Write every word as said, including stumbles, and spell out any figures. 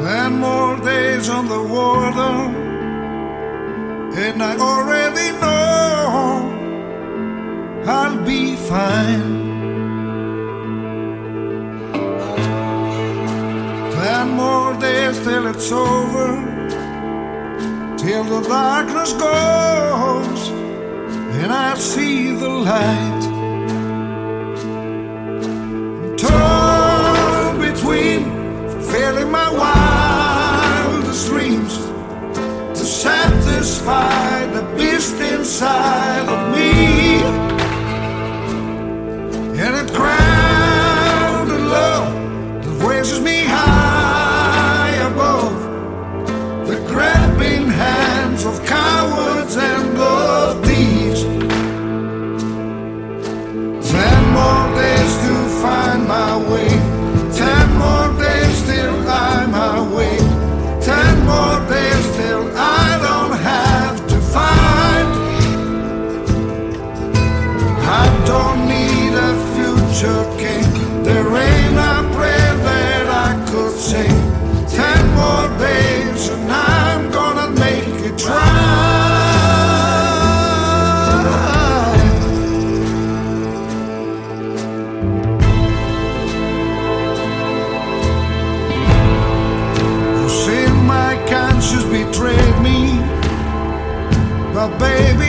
Ten more days on the water, and I already know I'll be fine. Ten more days till it's over, till the darkness goes and I see the light. Torn between fulfilling my wildest dreams to satisfy the beast inside of me, and it crowned a love that raises me high above the grabbing hands of cowards and of thieves. Ten more days to find my way. Ten more days till I'm away. Ten more days till I don't have to find. I don't need a future king. There ain't a prayer that I could sing. Ten more days and I'm gonna make it try. You see, my conscience betrayed me, but baby,